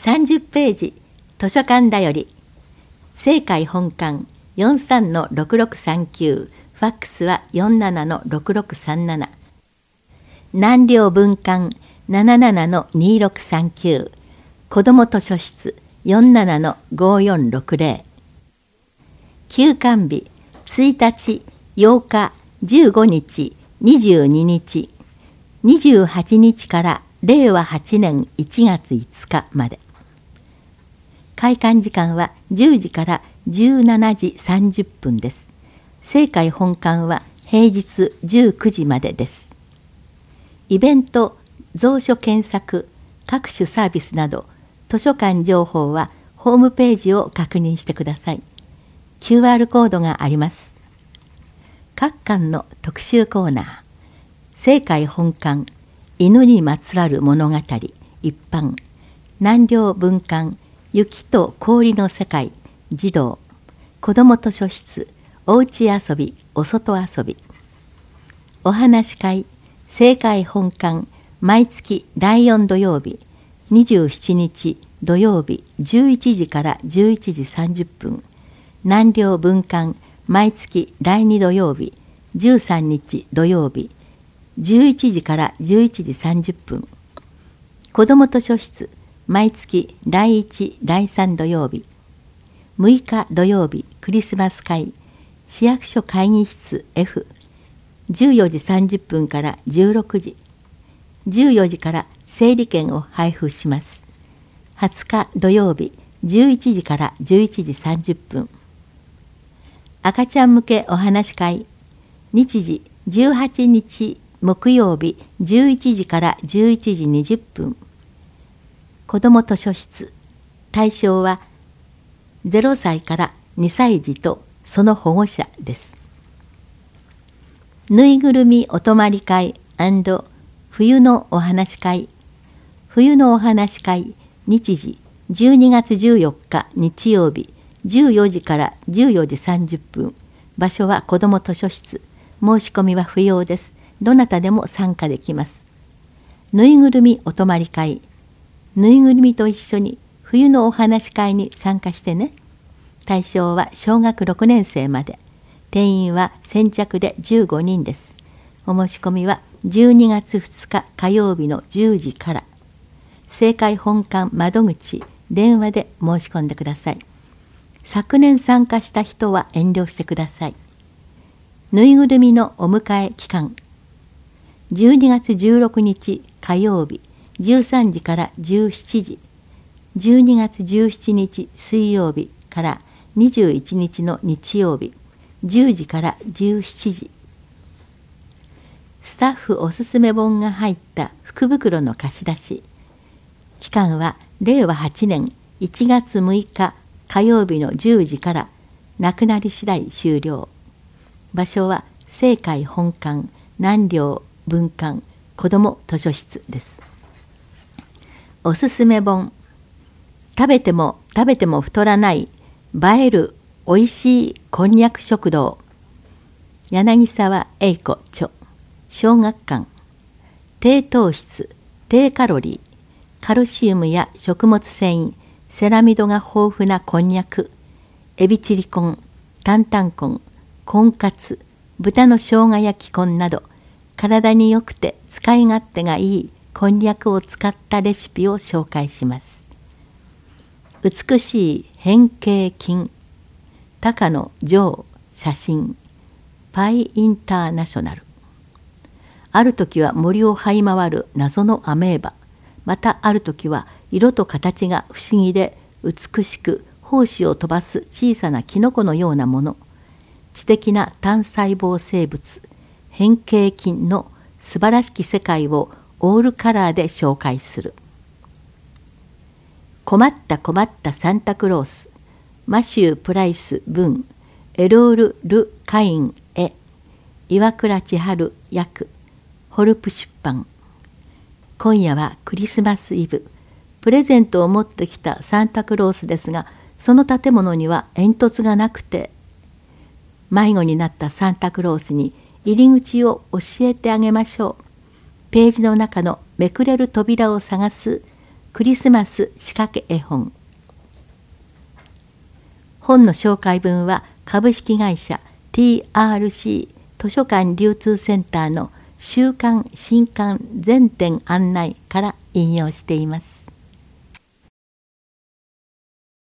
30ページ図書館だより。正解本館 43-6639、ファックスは 47-6637。南陵分館 77-2639、子ども図書室 47-5460。休館日1日、8日、15日、22日、28日から令和8年1月5日まで。開館時間は10時から17時30分です。正解本館は平日19時までです。イベント、蔵書検索、各種サービスなど、図書館情報はホームページを確認してください。QR コードがあります。各館の特集コーナー。正解本館、犬にまつわる物語、一般。南陵分館、雪と氷の世界、児童。子ども図書室、おうち遊び、お外遊び。お話会、正解本館、毎月第4土曜日、27日土曜日11時から11時30分。南陵分館、毎月第2土曜日、13日土曜日、11時から11時30分。子ども図書室、毎月第1、第3土曜日。6日土曜日、クリスマス会、市役所会議室 F。14時30分から16時。14時から整理券を配布します。20日土曜日、11時から11時30分。赤ちゃん向けお話会、日時18日木曜日11時から11時20分。子ども図書室、対象は0歳から2歳児とその保護者です。ぬいぐるみお泊まり会&冬のお話会。冬のお話会、日時12月14日日曜日14時から14時30分。場所は子ども図書室。申し込みは不要です。どなたでも参加できます。ぬいぐるみお泊まり会。ぬいぐるみと一緒に冬のお話会に参加してね。対象は小学6年生まで。定員は先着で15人です。お申し込みは12月2日火曜日の10時から。正解本館窓口、電話で申し込んでください。昨年参加した人は遠慮してください。ぬいぐるみのお迎え期間。12月16日火曜日13時から17時。12月17日水曜日から21日の日曜日10時から17時。スタッフおすすめ本が入った福袋の貸し出し。期間は令和8年1月6日火曜日の10時からなくなり次第終了。場所は正解本館南陵分館子ども図書室です。おすすめ本。食べても食べても太らない映えるおいしいこんにゃく食堂。柳沢栄子著。小学館。低糖質、低カロリー、カルシウムや食物繊維、セラミドが豊富なこんにゃく、エビチリコン、担々コン、婚活、豚の生姜焼きコンなど、体によくて使い勝手がいいこんにゃくを使ったレシピを紹介します。美しい変形菌、高野城写真、パイインターナショナル。ある時は森を這い回る謎のアメーバ、またある時は色と形が不思議で美しく胞子を飛ばす小さなキノコのようなもの、知的な単細胞生物、変形菌の素晴らしき世界をオールカラーで紹介する。困った困ったサンタクロース、マシュー・プライス文、エロール・ル・カイン絵、岩倉千春訳、ホルプ出版。今夜はクリスマスイブ。プレゼントを持ってきたサンタクロースですが、その建物には煙突がなくて、迷子になったサンタクロースに入り口を教えてあげましょう。ページの中のめくれる扉を探すクリスマス仕掛け絵本。本の紹介文は株式会社 TRC 図書館流通センターの週刊新刊全店案内から引用しています。